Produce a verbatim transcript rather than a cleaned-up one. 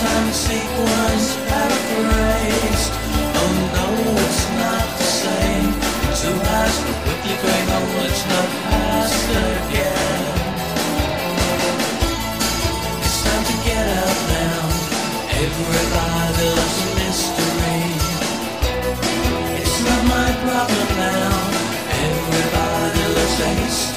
time sequence paraphrased. Oh no, it's not the same. Two eyes quickly going on, it's not past again. It's time to get up now. Everybody loves a mystery. It's not my problem now. Everybody loves a history.